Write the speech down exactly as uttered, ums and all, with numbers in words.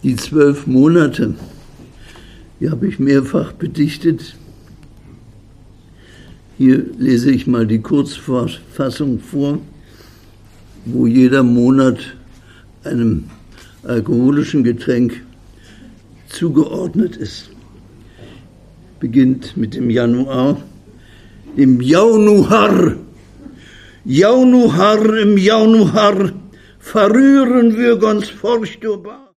Die zwölf Monate, die habe ich mehrfach bedichtet. Hier lese ich mal die Kurzfassung vor, wo jeder Monat einem alkoholischen Getränk zugeordnet ist. Beginnt mit dem Januar, dem Jaunuar. Jaunuar, im Jaunuar verrühren wir ganz furchtbar.